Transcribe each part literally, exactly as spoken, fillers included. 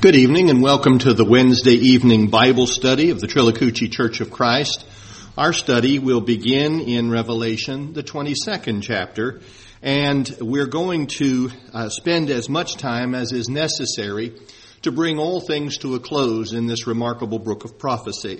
Good evening and welcome to the Wednesday evening Bible study of the Trilocucci Church of Christ. Our study will begin in Revelation, the twenty-second chapter, and we're going to uh, spend as much time as is necessary to bring all things to a close in this remarkable book of prophecy.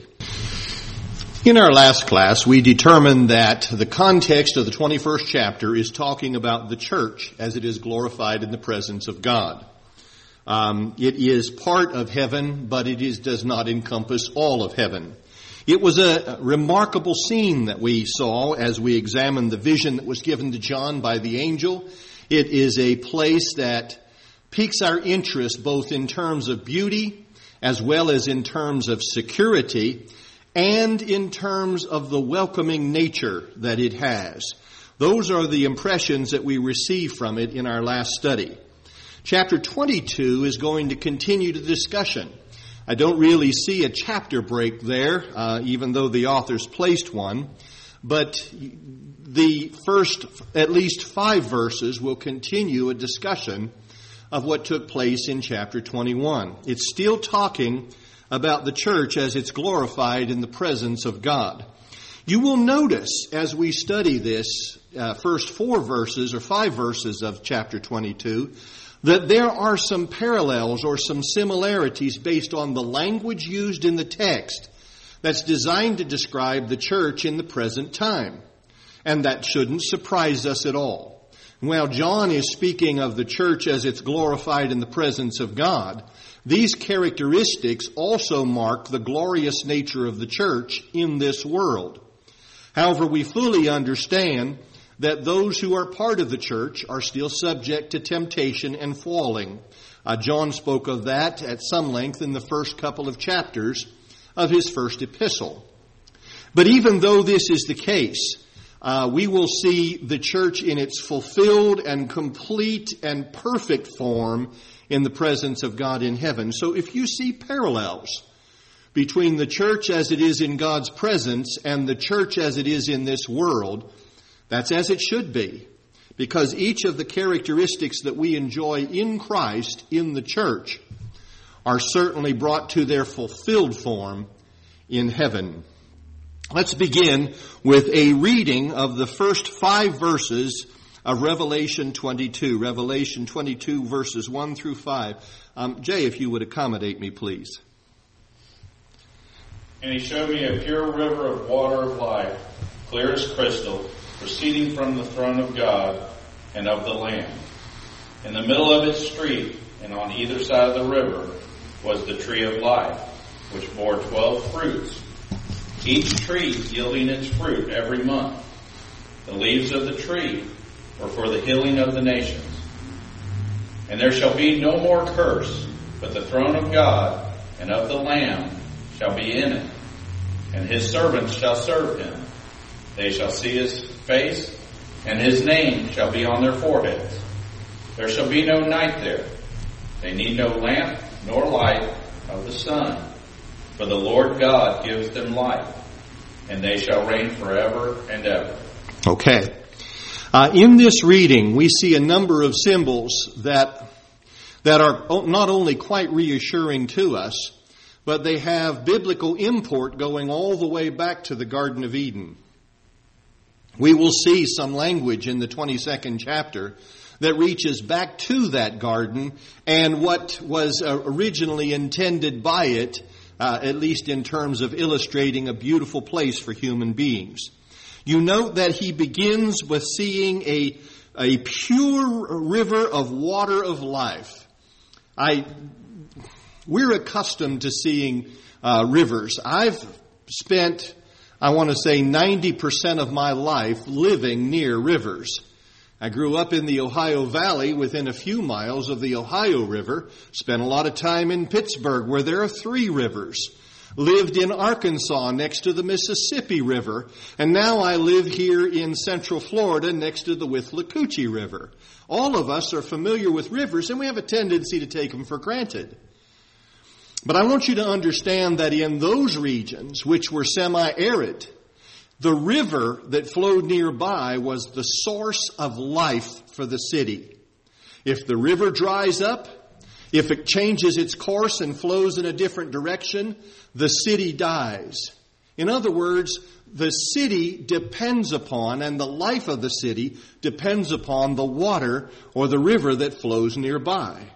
In our last class, we determined that the context of the twenty-first chapter is talking about the church as it is glorified in the presence of God. Um, it is part of heaven, but it is, does not encompass all of heaven. It was a remarkable scene that we saw as we examined the vision that was given to John by the angel. It is a place that piques our interest both in terms of beauty as well as in terms of security and in terms of the welcoming nature that it has. Those are the impressions that we receive from it in our last study. Chapter twenty-two is going to continue the discussion. I don't really see a chapter break there, uh, even though the authors placed one. But the first at least five verses will continue a discussion of what took place in chapter twenty-one. It's still talking about the church as it's glorified in the presence of God. You will notice as we study this uh, first four verses or five verses of chapter twenty-two that there are some parallels or some similarities based on the language used in the text that's designed to describe the church in the present time. And that shouldn't surprise us at all. While John is speaking of the church as it's glorified in the presence of God, these characteristics also mark the glorious nature of the church in this world. However, we fully understand that those who are part of the church are still subject to temptation and falling. Uh, John spoke of that at some length in the first couple of chapters of his first epistle. But even though this is the case, uh, we will see the church in its fulfilled and complete and perfect form in the presence of God in heaven. So if you see parallels between the church as it is in God's presence and the church as it is in this world, that's as it should be, because each of the characteristics that we enjoy in Christ in the church are certainly brought to their fulfilled form in heaven. Let's begin with a reading of the first five verses of Revelation twenty-two. Revelation twenty-two, verses one through five. Um, Jay, if you would accommodate me, please. And he showed me a pure river of water of life, clear as crystal, proceeding from the throne of God and of the Lamb. In the middle of its street, and on either side of the river, was the tree of life, which bore twelve fruits, each tree yielding its fruit every month. The leaves of the tree were for the healing of the nations. And there shall be no more curse, but the throne of God and of the Lamb shall be in it, and his servants shall serve him. They shall see his face, and his name shall be on their foreheads. There shall be no night there. They need no lamp nor light of the sun, for the Lord God gives them light, and they shall reign forever and ever. Okay. Uh, in this reading, we see a number of symbols that that are not only quite reassuring to us, but they have biblical import going all the way back to the Garden of Eden. We will see some language in the twenty-second chapter that reaches back to that garden and what was originally intended by it, uh, at least in terms of illustrating a beautiful place for human beings. You note that he begins with seeing a, a pure river of water of life. I, we're accustomed to seeing uh, rivers. I've spent I want to say ninety percent of my life living near rivers. I grew up in the Ohio Valley within a few miles of the Ohio River, spent a lot of time in Pittsburgh where there are three rivers, lived in Arkansas next to the Mississippi River, and now I live here in Central Florida next to the Withlacoochee River. All of us are familiar with rivers and we have a tendency to take them for granted. But I want you to understand that in those regions which were semi-arid, the river that flowed nearby was the source of life for the city. If the river dries up, If it changes its course and flows in a different direction, the city dies. In other words, the city depends upon, and the life of the city depends upon the water or the river that flows nearby.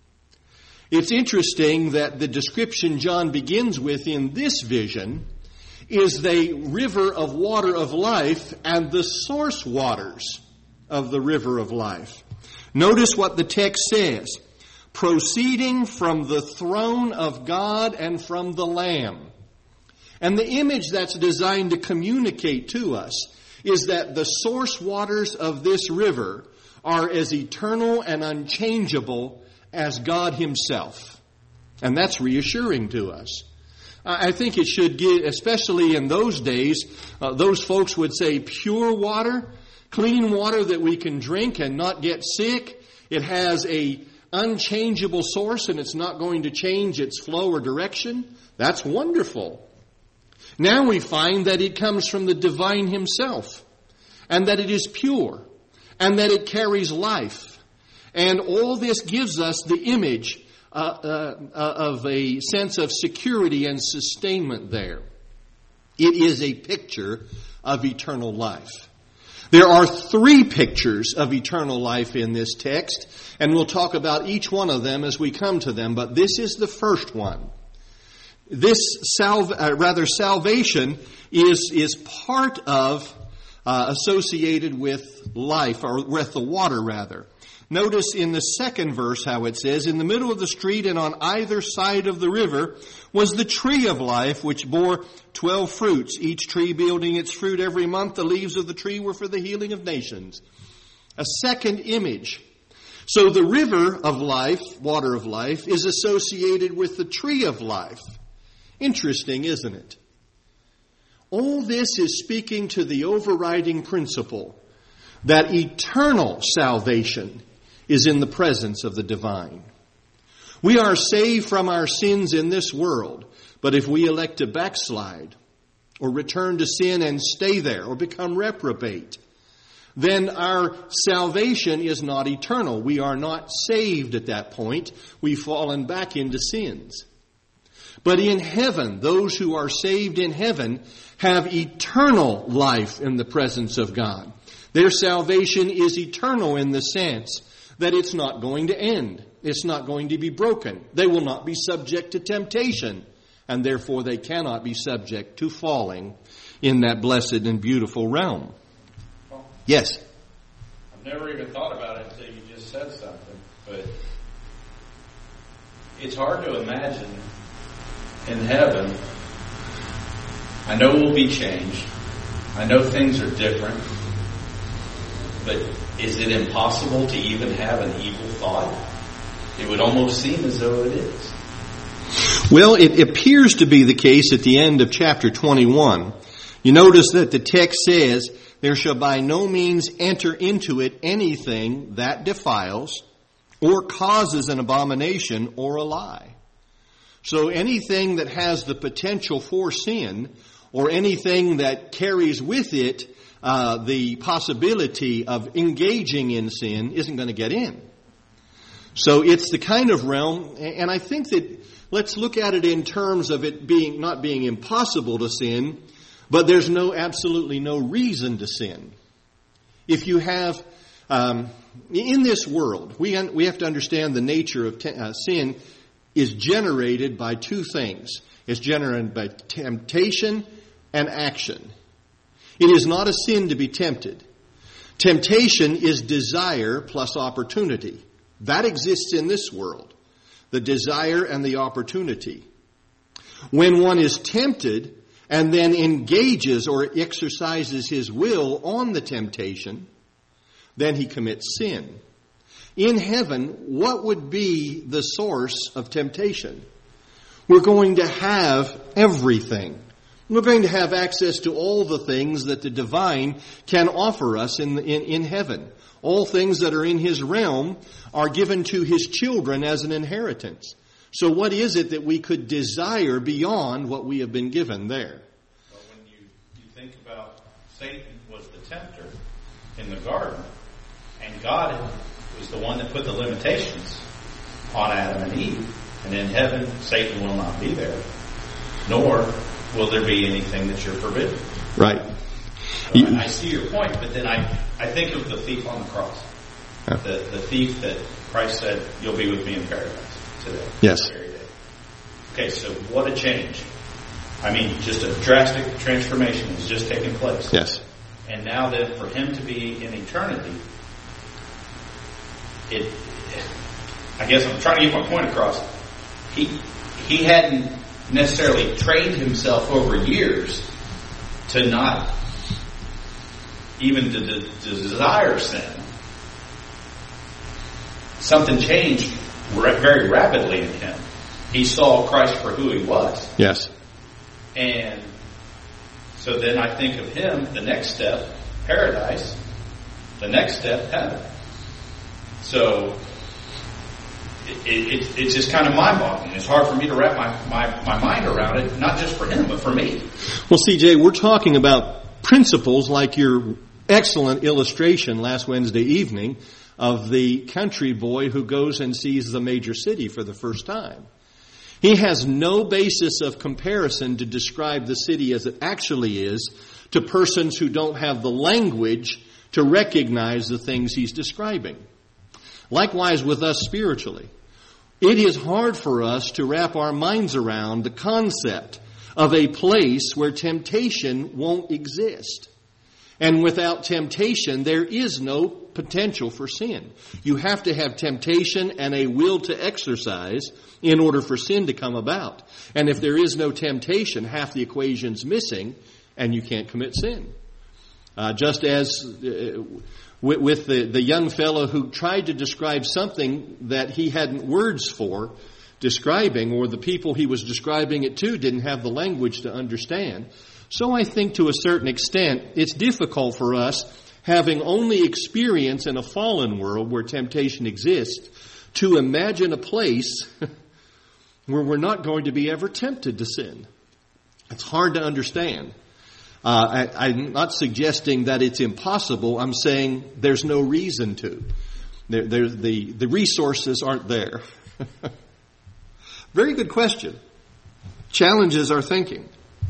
It's interesting that the description John begins with in this vision is the river of water of life and the source waters of the river of life. Notice what the text says. Proceeding from the throne of God and from the Lamb. And the image that's designed to communicate to us is that the source waters of this river are as eternal and unchangeable as God Himself. And that's reassuring to us. I think it should give, especially in those days, uh, those folks would say pure water, clean water that we can drink and not get sick. It has a unchangeable source and it's not going to change its flow or direction. That's wonderful. Now we find that it comes from the divine Himself, and that it is pure, and that it carries life. And all this gives us the image uh, uh, of a sense of security and sustainment there. It is a picture of eternal life. There are three pictures of eternal life in this text, and we'll talk about each one of them as we come to them, but this is the first one. This salve, uh, rather salvation is is part of uh, associated with life, or with the water rather. Notice in the second verse how it says, in the middle of the street and on either side of the river was the tree of life, which bore twelve fruits, each tree yielding its fruit every month. The leaves of the tree were for the healing of nations. A second image. So the river of life, water of life, is associated with the tree of life. Interesting, isn't it? All this is speaking to the overriding principle that eternal salvation is in the presence of the divine. We are saved from our sins in this world, but if we elect to backslide or return to sin and stay there or become reprobate, then our salvation is not eternal. We are not saved at that point. We've fallen back into sins. But in heaven, those who are saved in heaven have eternal life in the presence of God. Their salvation is eternal in the sense that it's not going to end. It's not going to be broken. They will not be subject to temptation, and therefore they cannot be subject to falling in that blessed and beautiful realm. Well, yes? I've never even thought about it until you just said something, but it's hard to imagine in heaven. I know we'll be changed. I know things are different. But is it impossible to even have an evil thought? It would almost seem as though it is. Well, it appears to be the case at the end of chapter twenty-one. You notice that the text says, there shall by no means enter into it anything that defiles or causes an abomination or a lie. So anything that has the potential for sin, or anything that carries with it uh, the possibility of engaging in sin, isn't going to get in. So it's the kind of realm, and I think that let's look at it in terms of it being not being impossible to sin, but there's no absolutely no reason to sin. If you have um, in this world, we un- we have to understand the nature of te- uh, sin. Is generated by two things. It's generated by temptation and action. It is not a sin to be tempted. Temptation is desire plus opportunity. That exists in this world. The desire and the opportunity. When one is tempted and then engages or exercises his will on the temptation, then he commits sin. In heaven, what would be the source of temptation? We're going to have everything. We're going to have access to all the things that the divine can offer us in, in, in heaven. All things that are in His realm are given to His children as an inheritance. So what is it that we could desire beyond what we have been given there? Well, when you, you think about Satan was the tempter in the garden, and God was the one that put the limitations. on Adam and Eve. And in heaven, Satan will not be there, nor will there be anything that you're forbidden. Right. So you, I see your point, but then I, I think of the thief on the cross. Huh. The, the thief that Christ said, you'll be with me in paradise today. Yes. Okay, so what a change. I mean, just a drastic transformation has just taken place. Yes. And now that for him to be in eternity, it, I guess I'm trying to get my point across. He, he hadn't necessarily trained himself over years to not even to, to, to desire sin. Something changed very rapidly in him. He saw Christ for who he was. Yes. And so then I think of him, the next step, paradise. The next step, heaven. So it, it, it's just kind of mind-boggling. It's hard for me to wrap my, my, my mind around it, not just for him, but for me. Well, C J, we're talking about principles like your excellent illustration last Wednesday evening of the country boy who goes and sees the major city for the first time. He has no basis of comparison to describe the city as it actually is to persons who don't have the language to recognize the things he's describing. Likewise with us spiritually. It is hard for us to wrap our minds around the concept of a place where temptation won't exist. And without temptation, there is no potential for sin. You have to have temptation and a will to exercise in order for sin to come about. And if there is no temptation, half the equation's missing, and you can't commit sin. Uh, just as uh, with, with the, the young fellow who tried to describe something that he hadn't words for describing, or the people he was describing it to didn't have the language to understand. So I think to a certain extent, it's difficult for us, having only experience in a fallen world where temptation exists, to imagine a place where we're not going to be ever tempted to sin. It's hard to understand. Uh, I, I'm not suggesting that it's impossible. I'm saying there's no reason to. There, there, the, the resources aren't there. Very good question. Challenges our thinking.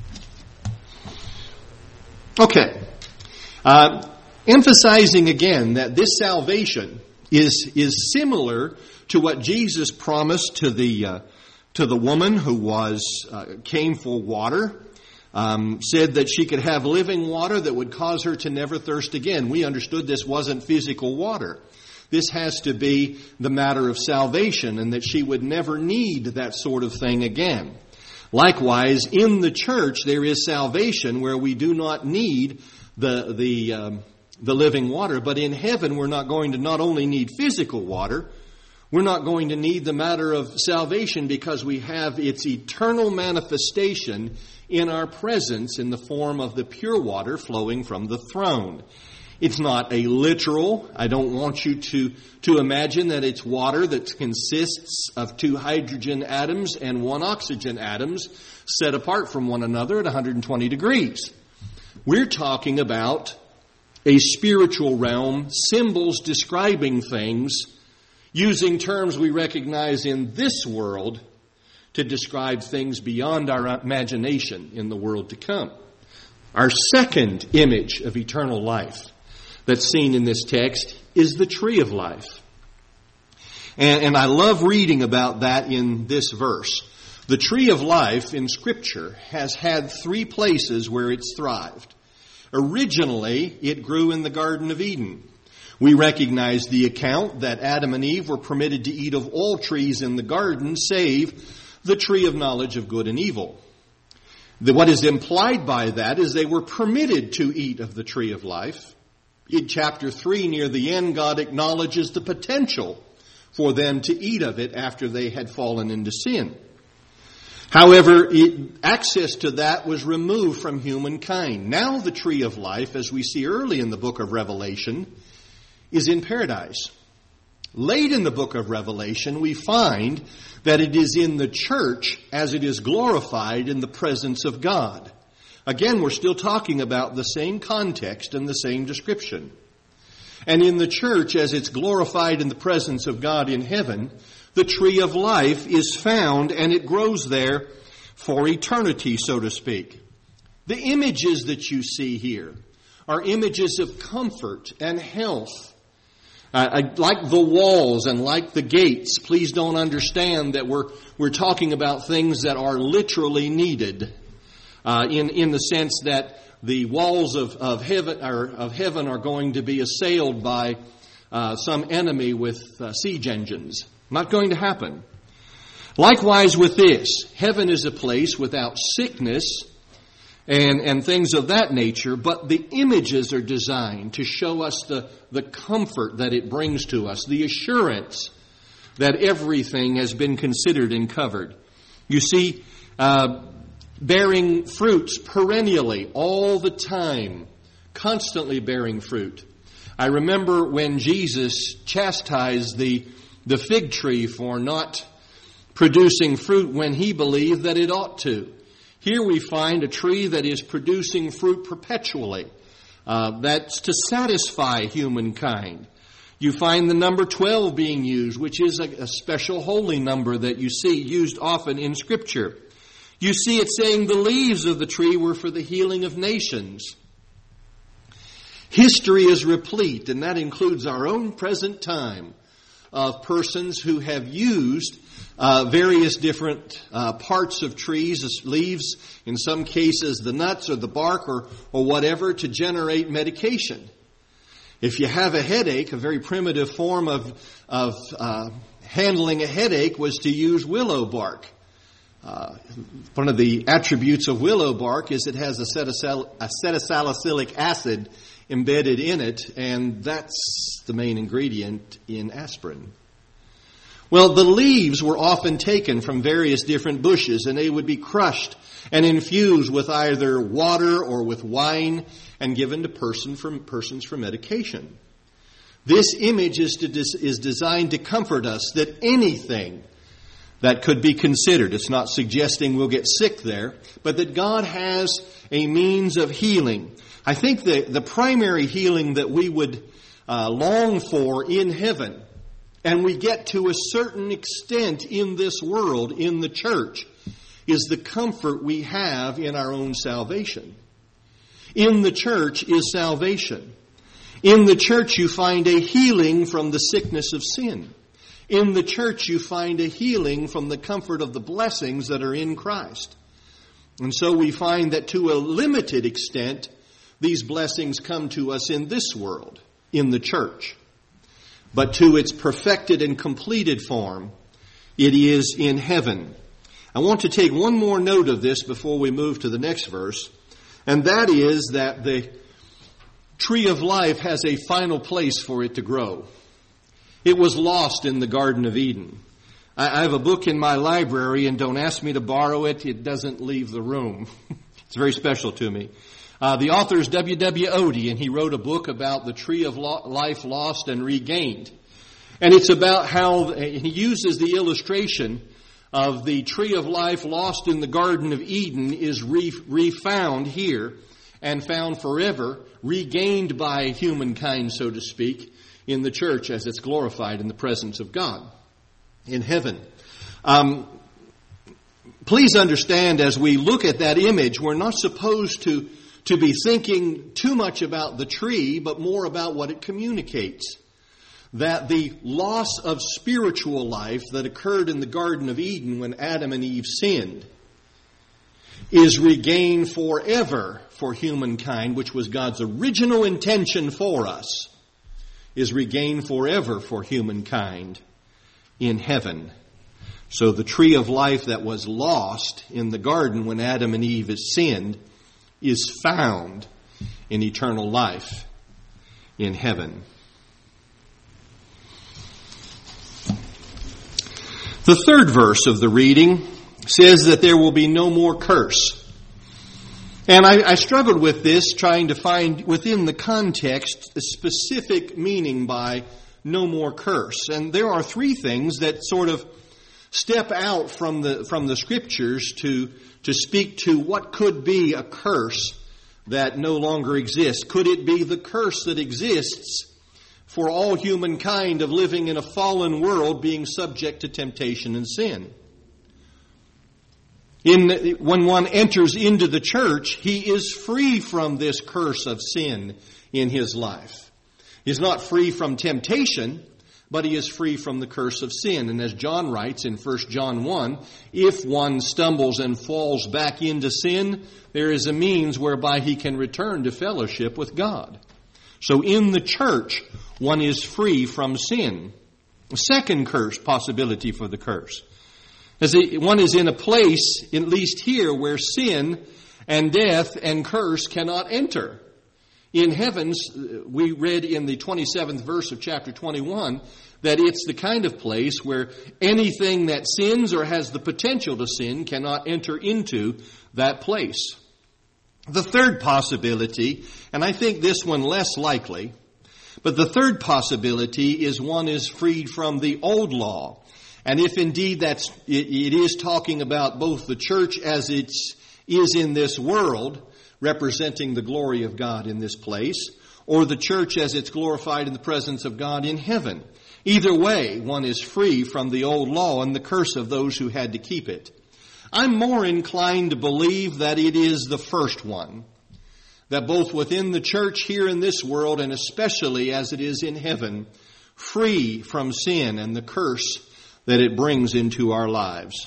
Okay. Uh, emphasizing again that this salvation is is similar to what Jesus promised to the uh, to the woman who was uh, came for water. Um, said that she could have living water that would cause her to never thirst again. We understood this wasn't physical water. This has to be the matter of salvation, and that she would never need that sort of thing again. Likewise, in the church, there is salvation where we do not need the the um, the living water. But in heaven, we're not going to not only need physical water, we're not going to need the matter of salvation because we have its eternal manifestation in our presence in the form of the pure water flowing from the throne. It's not a literal. I don't want you to, to imagine that it's water that consists of two hydrogen atoms and one oxygen atoms set apart from one another at one hundred twenty degrees. We're talking about a spiritual realm, symbols describing things, using terms we recognize in this world to describe things beyond our imagination in the world to come. Our second image of eternal life that's seen in this text is the tree of life. And, and I love reading about that in this verse. The tree of life in Scripture has had three places where it's thrived. Originally, it grew in the Garden of Eden. We recognize the account that Adam and Eve were permitted to eat of all trees in the garden, save the tree of knowledge of good and evil. The, what is implied by that is they were permitted to eat of the tree of life. In chapter three, near the end, God acknowledges the potential for them to eat of it after they had fallen into sin. However, it, access to that was removed from humankind. Now the tree of life, as we see early in the book of Revelation, is in paradise. Late in the book of Revelation, we find that it is in the church as it is glorified in the presence of God. Again, we're still talking about the same context and the same description. And in the church, as it's glorified in the presence of God in heaven, The tree of life is found, and it grows there for eternity, so to speak. The images that you see here are images of comfort and health. Uh, like the walls and like the gates, please don't understand that we're we're talking about things that are literally needed, uh, in in the sense that the walls of of heaven are of heaven are going to be assailed by uh, some enemy with uh, siege engines. Not going to happen. Likewise with this, heaven is a place without sickness and, and things of that nature, but the images are designed to show us the, the comfort that it brings to us, the assurance that everything has been considered and covered. You see, uh, bearing fruits perennially, all the time, constantly bearing fruit. I remember when Jesus chastised the the fig tree for not producing fruit when he believed that it ought to. Here we find a tree that is producing fruit perpetually. Uh, that's to satisfy humankind. You find the number twelve being used, which is a, a special holy number that you see used often in Scripture. You see it saying the leaves of the tree were for the healing of nations. History is replete, and that includes our own present time, of persons who have used uh, various different uh, parts of trees, leaves, in some cases the nuts or the bark or, or whatever, to generate medication. If you have a headache, a very primitive form of, of uh, handling a headache was to use willow bark. Uh, one of the attributes of willow bark is it has acetyl- acetylsalicylic acid embedded in it, and that's the main ingredient in aspirin. Well, the leaves were often taken from various different bushes, and they would be crushed and infused with either water or with wine and given to person for, persons for medication. This image is, to, is designed to comfort us that anything that could be considered, it's not suggesting we'll get sick there, but that God has a means of healing. I think the, the primary healing that we would uh, long for in heaven, and we get to a certain extent in this world, in the church, is the comfort we have in our own salvation. In the church is salvation. In the church you find a healing from the sickness of sin. In the church you find a healing from the comfort of the blessings that are in Christ. And so we find that to a limited extent, these blessings come to us in this world, in the church. But to its perfected and completed form, it is in heaven. I want to take one more note of this before we move to the next verse, and that is that the tree of life has a final place for it to grow. It was lost in the Garden of Eden. I have a book in my library, and don't ask me to borrow it. It doesn't leave the room. It's very special to me. Uh, the author is W W Odie, and he wrote a book about the tree of life lost and regained. And it's about how he uses the illustration of the tree of life lost in the Garden of Eden is re- refound here and found forever, regained by humankind, so to speak, in the church as it's glorified in the presence of God in heaven. Um, please understand, as we look at that image, we're not supposed to to be thinking too much about the tree, but more about what it communicates. That the loss of spiritual life that occurred in the Garden of Eden when Adam and Eve sinned is regained forever for humankind, which was God's original intention for us, is regained forever for humankind in heaven. So the tree of life that was lost in the garden when Adam and Eve sinned is found in eternal life in heaven. The third verse of the reading says that there will be no more curse. And I, I struggled with this, trying to find within the context a specific meaning by no more curse. And there are three things that sort of step out from the from the scriptures to to speak to what could be a curse that no longer exists. Could it be the curse that exists for all humankind of living in a fallen world being subject to temptation and sin. In, when one enters into the church, he is free from this curse of sin in his life. He's not free from temptation, but he is free from the curse of sin. And as John writes in First John one, if one stumbles and falls back into sin, there is a means whereby he can return to fellowship with God. So in the church, one is free from sin. A second curse, possibility for the curse. As one is in a place, at least here, where sin and death and curse cannot enter. In heavens, we read in the twenty-seventh verse of chapter twenty-one that it's the kind of place where anything that sins or has the potential to sin cannot enter into that place. The third possibility, and I think this one less likely, but the third possibility is one is freed from the old law. And if indeed that's, it, it is talking about both the church as it is in this world, representing the glory of God in this place, or the church as it's glorified in the presence of God in heaven. Either way, one is free from the old law and the curse of those who had to keep it. I'm more inclined to believe that it is the first one, that both within the church here in this world and especially as it is in heaven, free from sin and the curse that it brings into our lives.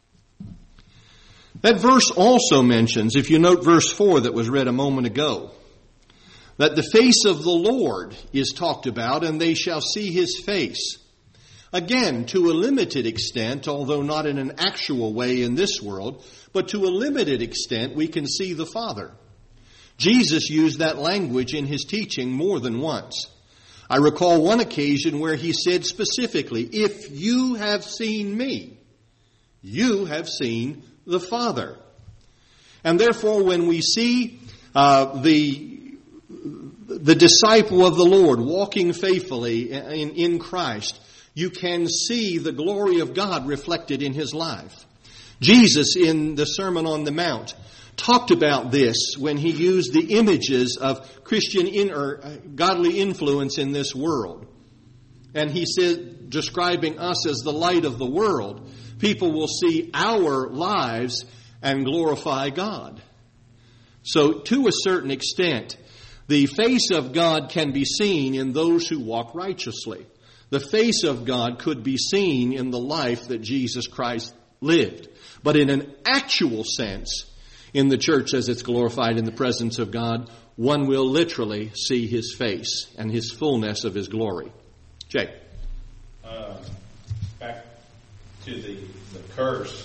That verse also mentions, if you note verse four that was read a moment ago, that the face of the Lord is talked about, and they shall see his face. Again, to a limited extent, although not in an actual way in this world, but to a limited extent, we can see the Father. Jesus used that language in his teaching more than once. I recall one occasion where he said specifically, if you have seen me, you have seen the Father. And therefore, when we see uh, the, the disciple of the Lord walking faithfully in, in Christ, you can see the glory of God reflected in his life. Jesus, in the Sermon on the Mount, talked about this when he used the images of Christian in, or godly influence in this world. And he said, describing us as the light of the world, people will see our lives and glorify God. So to a certain extent, the face of God can be seen in those who walk righteously. The face of God could be seen in the life that Jesus Christ lived. But in an actual sense, in the church as it's glorified in the presence of God, one will literally see his face and his fullness of his glory. Jay. Uh, back to the, the curse,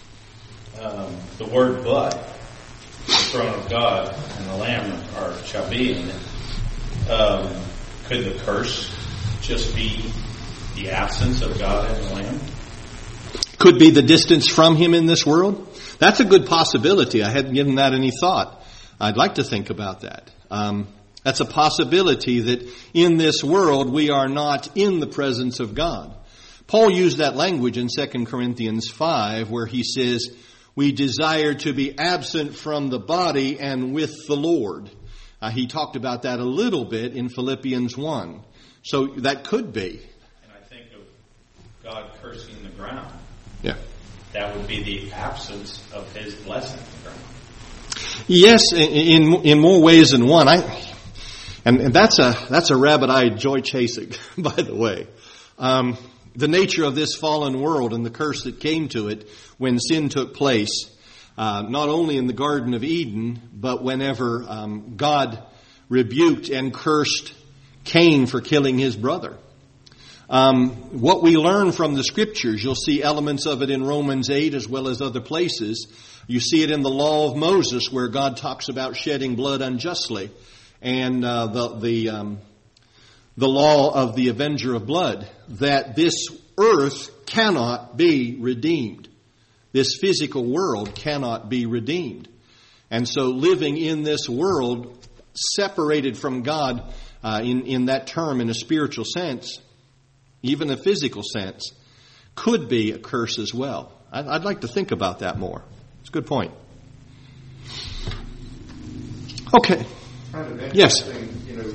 um, the word but, the throne of God and the Lamb are, shall be in it. Um, could the curse just be the absence of God and the Lamb? Could be the distance from him in this world. That's a good possibility. I hadn't given that any thought. I'd like to think about that. Um, that's a possibility that in this world we are not in the presence of God. Paul used that language in Second Corinthians five where he says, we desire to be absent from the body and with the Lord. Uh, he talked about that a little bit in Philippians one. So that could be. And I think of God cursing the ground. Yeah. That would be the absence of his blessing the ground. Yes, in in more ways than one. I and, and that's a that's a rabbit I enjoy chasing, by the way. Um, the nature of this fallen world and the curse that came to it when sin took place, uh, not only in the Garden of Eden, but whenever um, God rebuked and cursed Cain for killing his brother. Um, what we learn from the Scriptures, you'll see elements of it in Romans eight as well as other places. You see it in the law of Moses where God talks about shedding blood unjustly, and uh, the the um, the law of the avenger of blood, that this earth cannot be redeemed. This physical world cannot be redeemed. And so living in this world separated from God uh, in, in that term in a spiritual sense, even a physical sense, could be a curse as well. I'd, I'd like to think about that more. It's a good point. Okay. Kind of yes. You know,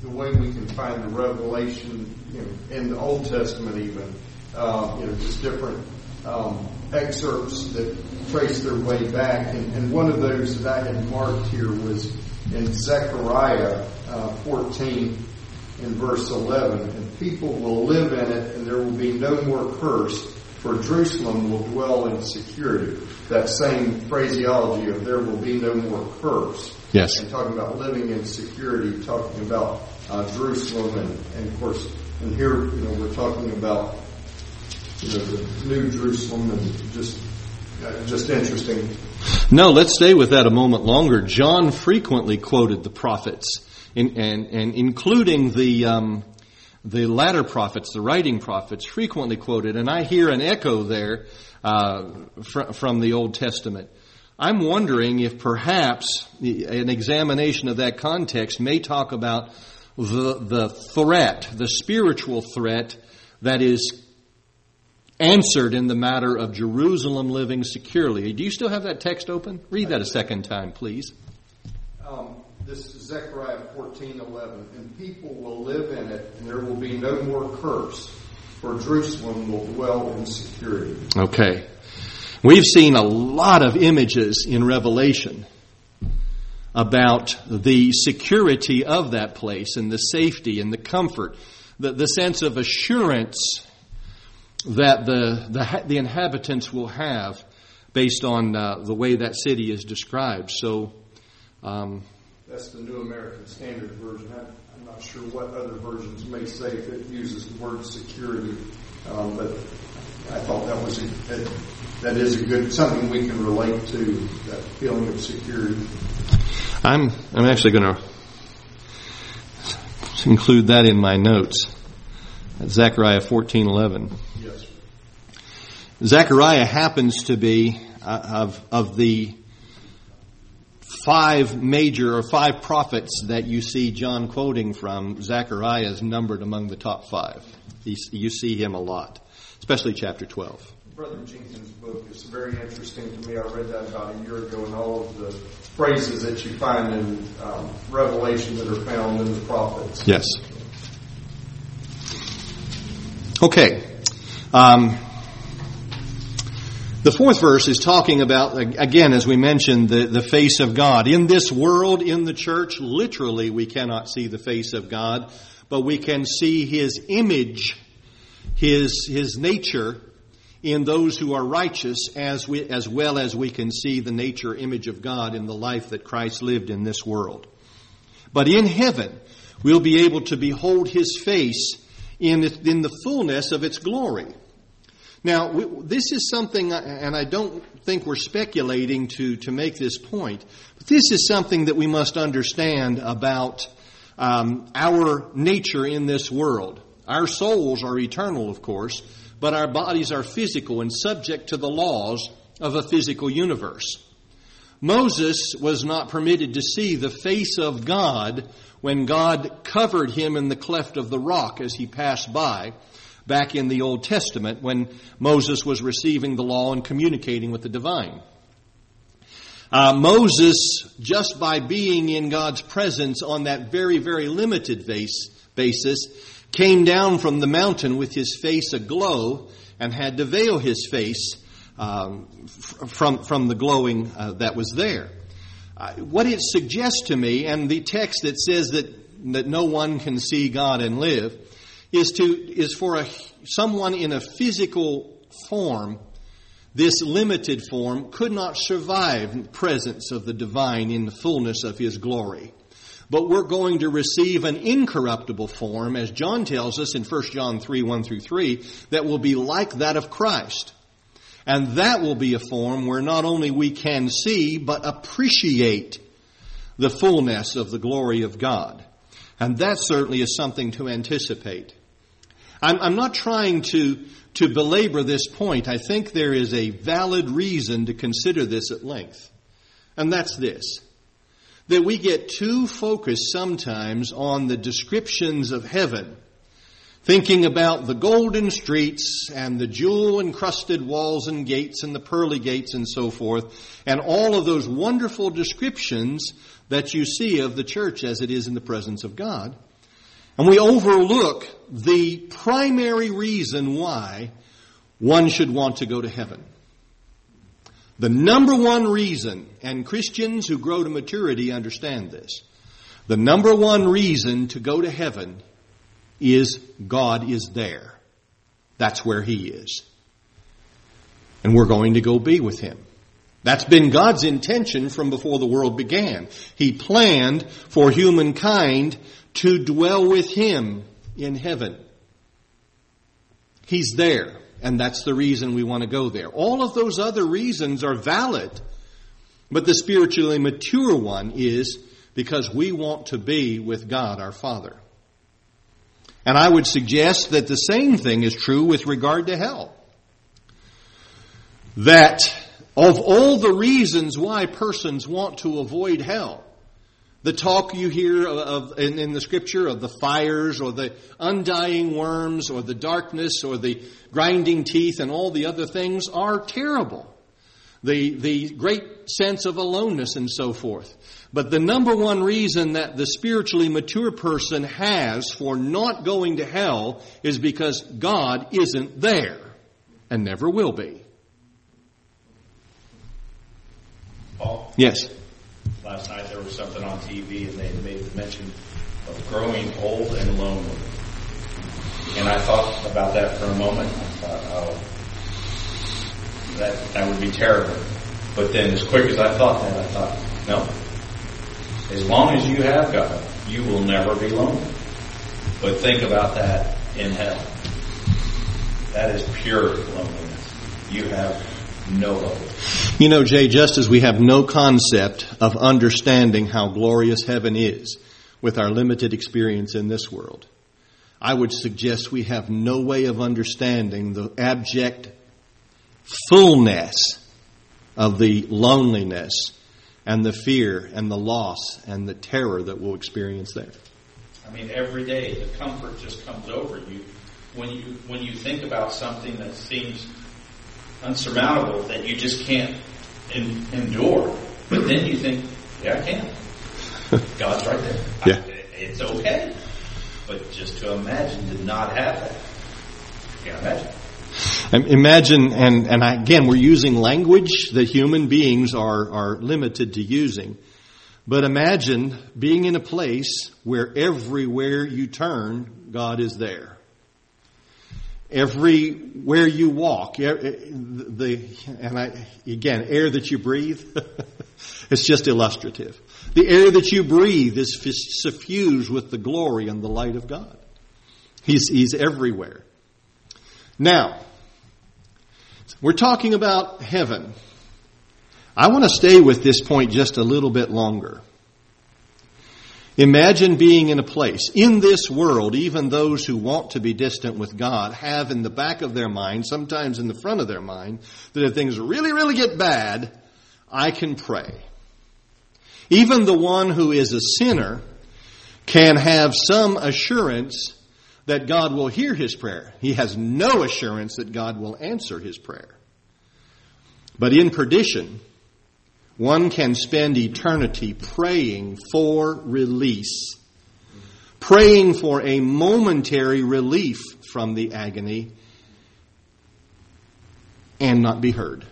the way we can find the revelation, you know, in the Old Testament even, uh, you know, just different um, excerpts that trace their way back. And, and one of those that I had marked here was in Zechariah uh, fourteen in verse eleven. And people will live in it, and there will be no more curse, for Jerusalem will dwell in security. That same phraseology of there will be no more curse. Yes. And talking about living in security, talking about uh, Jerusalem, and, and of course, and here, you know, we're talking about, you know, the New Jerusalem, and just, uh, just interesting. No, let's stay with that a moment longer. John frequently quoted the prophets, in, and, and including the um, the latter prophets, the writing prophets, frequently quoted, and I hear an echo there uh, fr- from the Old Testament. I'm wondering if perhaps an examination of that context may talk about the, the threat, the spiritual threat that is answered in the matter of Jerusalem living securely. Do you still have that text open? Read that a second time, please. Um, this is Zechariah fourteen eleven. And people will live in it, and there will be no more curse, for Jerusalem will dwell in security. Okay. We've seen a lot of images in Revelation about the security of that place and the safety and the comfort, the, the sense of assurance that the, the, the inhabitants will have based on uh, the way that city is described. So, um, that's the New American Standard Version. I, I'm not sure what other versions may say if it uses the word security, um, but I thought that was a, a that is a good something we can relate to, that feeling of security. I'm I'm actually going to include that in my notes. Zechariah fourteen eleven. Yes. Zechariah happens to be uh, of of the five major or five prophets that you see John quoting from. Zechariah is numbered among the top five. He's, you see him a lot, especially chapter twelve. Brother Jenkins' book is very interesting to me. I read that about a year ago, and all of the phrases that you find in um, Revelation that are found in the prophets. Yes. Okay. Um, the fourth verse is talking about, again, as we mentioned, the, the face of God. In this world, in the church, literally we cannot see the face of God, but we can see His image, His, His nature, in those who are righteous, as we, as well as we can see the nature, image of God in the life that Christ lived in this world. But in heaven, we'll be able to behold His face in, in the fullness of its glory. Now, we, this is something, and I don't think we're speculating to, to make this point, but this is something that we must understand about um, our nature in this world. Our souls are eternal, of course, but our bodies are physical and subject to the laws of a physical universe. Moses was not permitted to see the face of God when God covered him in the cleft of the rock as he passed by back in the Old Testament when Moses was receiving the law and communicating with the divine. Uh, Moses, just by being in God's presence on that very, very limited base, basis, came down from the mountain with his face aglow and had to veil his face um, from from the glowing uh, that was there. Uh, what it suggests to me, and the text that says that that no one can see God and live, is to is for a someone in a physical form. This limited form could not survive the presence of the divine in the fullness of His glory. But we're going to receive an incorruptible form, as John tells us in First John three, one through three, that will be like that of Christ. And that will be a form where not only we can see, but appreciate the fullness of the glory of God. And that certainly is something to anticipate. I'm, I'm not trying to, to belabor this point. I think there is a valid reason to consider this at length. And that's this. That we get too focused sometimes on the descriptions of heaven, thinking about the golden streets and the jewel-encrusted walls and gates and the pearly gates and so forth, and all of those wonderful descriptions that you see of the church as it is in the presence of God. And we overlook the primary reason why one should want to go to heaven. The number one reason, and Christians who grow to maturity understand this, the number one reason to go to heaven is God is there. That's where He is. And we're going to go be with Him. That's been God's intention from before the world began. He planned for humankind to dwell with Him in heaven. He's there, and that's the reason we want to go there. All of those other reasons are valid, but the spiritually mature one is because we want to be with God our Father. And I would suggest that the same thing is true with regard to hell. That of all the reasons why persons want to avoid hell, the talk you hear of in, in the Scripture of the fires or the undying worms or the darkness or the grinding teeth and all the other things are terrible. The, the great sense of aloneness and so forth. But the number one reason that the spiritually mature person has for not going to hell is because God isn't there and never will be. Paul? Yes. Last night there was something on T V and they made the mention of growing old and lonely. And I thought about that for a moment. I thought, oh, that, that would be terrible. But then as quick as I thought that, I thought, no. As long as you have God, you will never be lonely. But think about that in hell. That is pure loneliness. You have no hope. You know, Jay, just as we have no concept of understanding how glorious heaven is with our limited experience in this world, I would suggest we have no way of understanding the abject fullness of the loneliness and the fear and the loss and the terror that we'll experience there. I mean, every day the comfort just comes over you when you when you think about something that seems unsurmountable that you just can't in, endure. But then you think, yeah, I can. God's right there. Yeah. I, it's okay. But just to imagine to not have that. You can't imagine. Imagine, and, and again, we're using language that human beings are, are limited to using. But imagine being in a place where everywhere you turn, God is there. Everywhere you walk, the, and I, again, air that you breathe, it's just illustrative. The air that you breathe is suffused with the glory and the light of God. He's, he's everywhere. Now, we're talking about heaven. I want to stay with this point just a little bit longer. Imagine being in a place. In this world, even those who want to be distant with God have in the back of their mind, sometimes in the front of their mind, that if things really, really get bad, I can pray. Even the one who is a sinner can have some assurance that God will hear his prayer. He has no assurance that God will answer his prayer. But in perdition, one can spend eternity praying for release, praying for a momentary relief from the agony, and not be heard.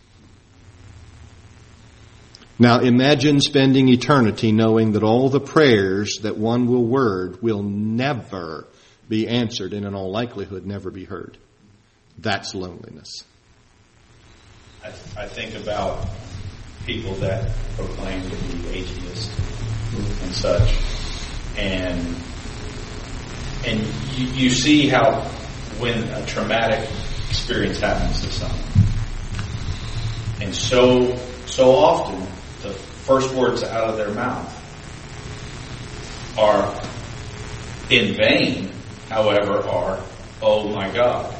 Now imagine spending eternity knowing that all the prayers that one will word will never be answered and in all likelihood never be heard. That's loneliness. I, I think about people that proclaim to be atheists and such, and and you, you see how when a traumatic experience happens to someone, and so so often the first words out of their mouth are in vain, however, are, "Oh my God."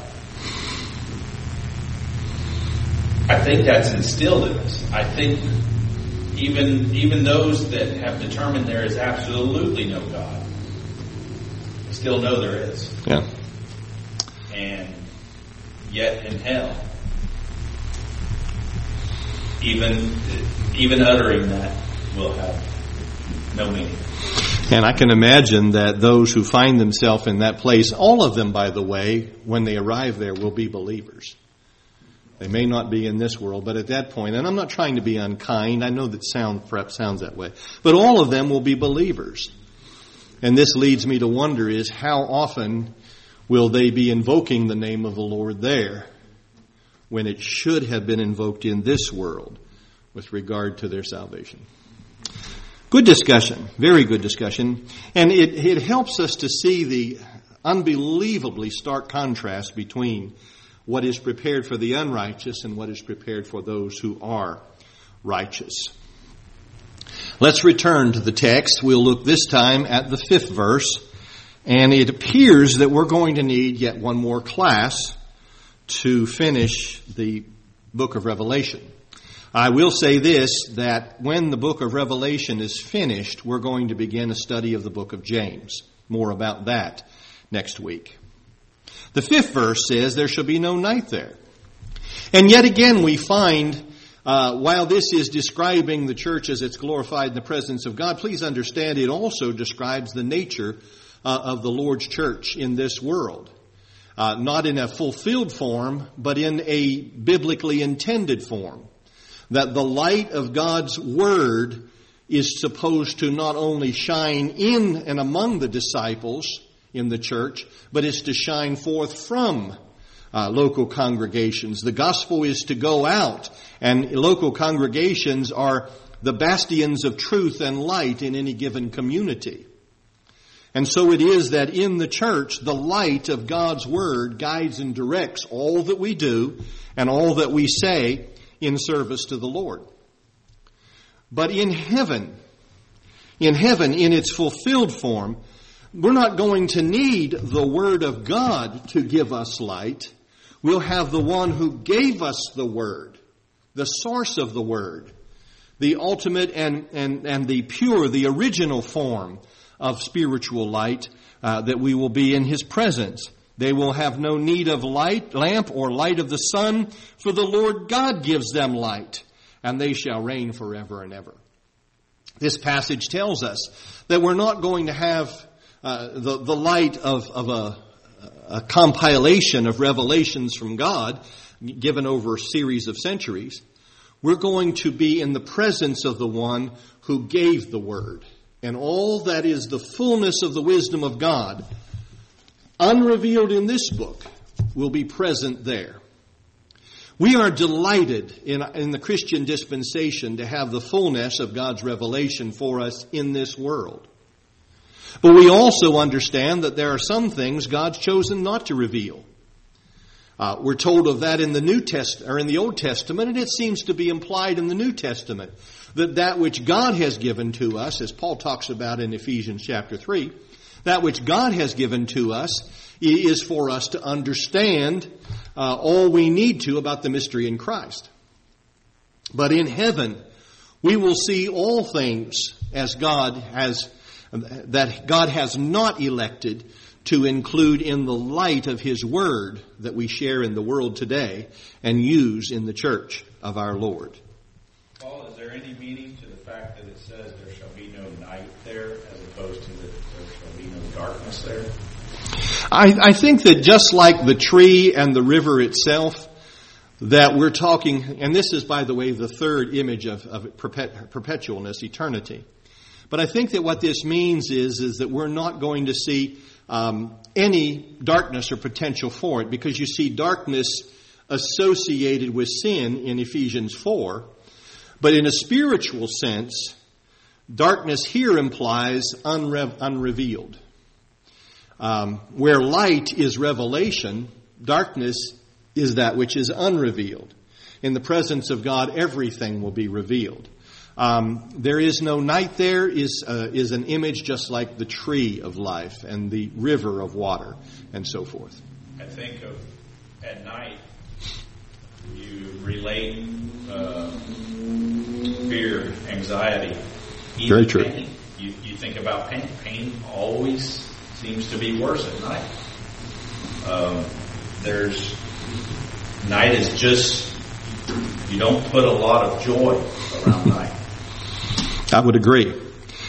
I think that's instilled in us. I think even even those that have determined there is absolutely no God still know there is. Yeah. And yet in hell, even even uttering that will have no meaning. And I can imagine that those who find themselves in that place, all of them, by the way, when they arrive there, will be believers. They may not be in this world, but at that point, and I'm not trying to be unkind, I know that sound perhaps sounds that way, but all of them will be believers. And this leads me to wonder is how often will they be invoking the name of the Lord there when it should have been invoked in this world with regard to their salvation? Good discussion, very good discussion, and it, it helps us to see the unbelievably stark contrast between what is prepared for the unrighteous and what is prepared for those who are righteous. Let's return to the text. We'll look this time at the fifth verse, and it appears that we're going to need yet one more class to finish the book of Revelation. I will say this, that when the book of Revelation is finished, we're going to begin a study of the book of James. More about that next week. The fifth verse says, there shall be no night there. And yet again we find, uh, while this is describing the church as it's glorified in the presence of God, please understand it also describes the nature uh, of the Lord's church in this world. Uh, not in a fulfilled form, but in a biblically intended form. That the light of God's Word is supposed to not only shine in and among the disciples in the church, but is to shine forth from uh, local congregations. The gospel is to go out, and local congregations are the bastions of truth and light in any given community. And so it is that in the church, the light of God's Word guides and directs all that we do and all that we say in service to the Lord. But in heaven, in heaven, in its fulfilled form, we're not going to need the Word of God to give us light. We'll have the one who gave us the Word, the source of the Word, the ultimate and, and, and the pure, the original form of spiritual light, uh, that we will be in His presence. They will have no need of light, lamp or light of the sun, for the Lord God gives them light, and they shall reign forever and ever. This passage tells us that we're not going to have uh, the, the light of, of a, a compilation of revelations from God given over a series of centuries. We're going to be in the presence of the one who gave the Word. And all that is the fullness of the wisdom of God, unrevealed in this book, will be present there. We are delighted in, in the Christian dispensation to have the fullness of God's revelation for us in this world. But we also understand that there are some things God's chosen not to reveal. Uh, we're told of that in the New Test or in the Old Testament, and it seems to be implied in the New Testament that that which God has given to us, as Paul talks about in Ephesians chapter three, that which God has given to us is for us to understand uh, all we need to about the mystery in Christ. But in heaven, we will see all things as God has, that God has not elected to include in the light of His Word that we share in the world today and use in the church of our Lord. Paul, is there any meaning to the fact that it says there shall be no night there as opposed to that there shall be no darkness there? I, I think that just like the tree and the river itself, that we're talking, and this is, by the way, the third image of, of perpet, perpetualness, eternity. But I think that what this means is, is that we're not going to see um, any darkness or potential for it, because you see darkness associated with sin in Ephesians four. But in a spiritual sense, darkness here implies unre- unrevealed. Um, where light is revelation, darkness is that which is unrevealed. In the presence of God, everything will be revealed. Um, there is no night there is uh, is an image just like the tree of life and the river of water and so forth. I think of at night, you relate uh, fear, anxiety, even Very true. pain. You, you think about pain. Pain always seems to be worse at night. Um, there's night is just, you don't put a lot of joy around night. I would agree.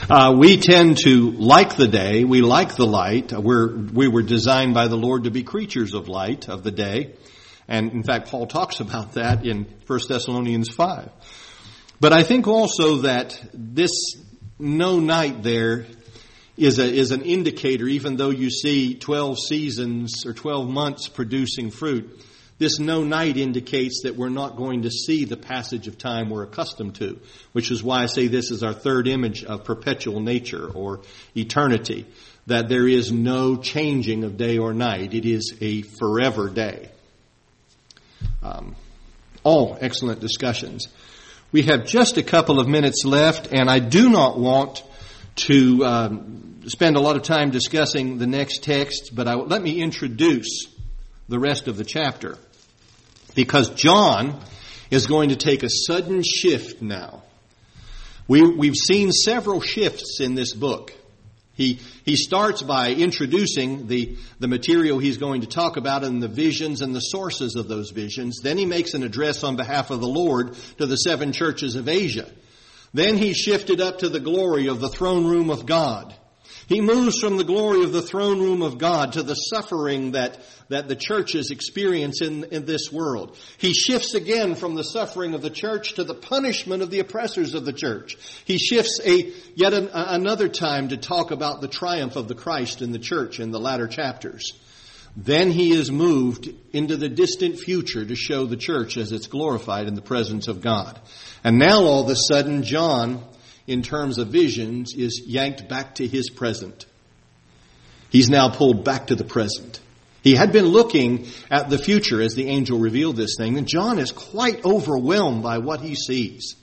Uh, we tend to like the day. We like the light. We're, we were designed by the Lord to be creatures of light, of the day. And in fact, Paul talks about that in First Thessalonians five. But I think also that this no night there is a, is an indicator, even though you see twelve seasons or twelve months producing fruit, this no night indicates that we're not going to see the passage of time we're accustomed to, which is why I say this is our third image of perpetual nature or eternity, that there is no changing of day or night. It is a forever day. Um, all excellent discussions. We have just a couple of minutes left, and I do not want to um, spend a lot of time discussing the next text, but I, let me introduce the rest of the chapter, because John is going to take a sudden shift now. We, we've seen several shifts in this book. He he starts by introducing the, the material he's going to talk about and the visions and the sources of those visions. Then he makes an address on behalf of the Lord to the seven churches of Asia. Then he shifted up to the glory of the throne room of God. He moves from the glory of the throne room of God to the suffering that, that the churches experience in, in this world. He shifts again from the suffering of the church to the punishment of the oppressors of the church. He shifts a yet an, another time to talk about the triumph of the Christ in the church in the latter chapters. Then he is moved into the distant future to show the church as it's glorified in the presence of God. And now all of a sudden, John, in terms of visions, is yanked back to his present. He's now pulled back to the present. He had been looking at the future as the angel revealed this thing, and John is quite overwhelmed by what he sees.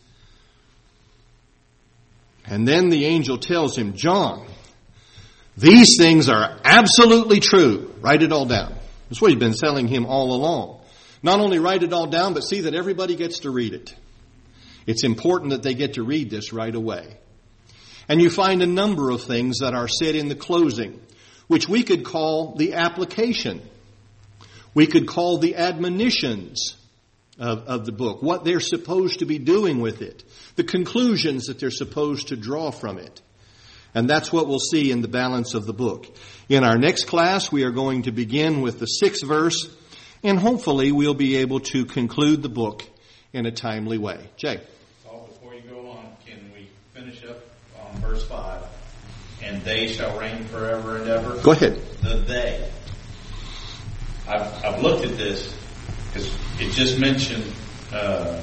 And then the angel tells him, John, these things are absolutely true. Write it all down. That's what he's been telling him all along. Not only write it all down, but see that everybody gets to read it. It's important that they get to read this right away. And you find a number of things that are said in the closing, which we could call the application. We could call the admonitions of, of the book, what they're supposed to be doing with it, the conclusions that they're supposed to draw from it. And that's what we'll see in the balance of the book. In our next class, we are going to begin with the sixth verse, and hopefully we'll be able to conclude the book in a timely way. Jay. Before you go on, can we finish up on verse five? And they shall reign forever and ever. Go ahead. The they. I've, I've looked at this because it just mentioned, uh,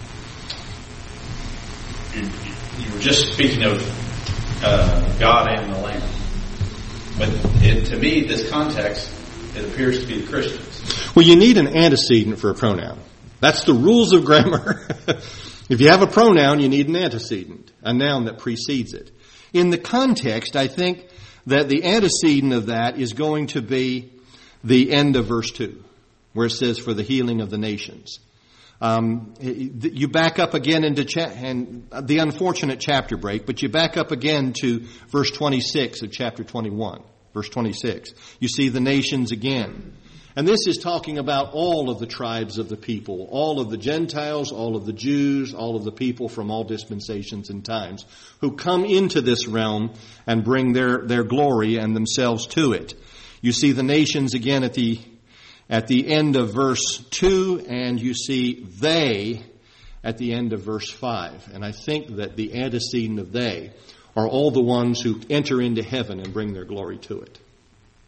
you, you were just speaking of uh, God and the Lamb. But it, to me, this context, it appears to be the Christians. Well, you need an antecedent for a pronoun. That's the rules of grammar. If you have a pronoun, you need an antecedent, a noun that precedes it. In the context, I think that the antecedent of that is going to be the end of verse two, where it says, for the healing of the nations. Um, you back up again into cha- and the unfortunate chapter break, but you back up again to verse twenty-six of chapter twenty-one. Verse twenty-six. You see the nations again. And this is talking about all of the tribes of the people, all of the Gentiles, all of the Jews, all of the people from all dispensations and times who come into this realm and bring their, their glory and themselves to it. You see the nations again at the, at the end of verse two, and you see they at the end of verse five. And I think that the antecedent of they are all the ones who enter into heaven and bring their glory to it.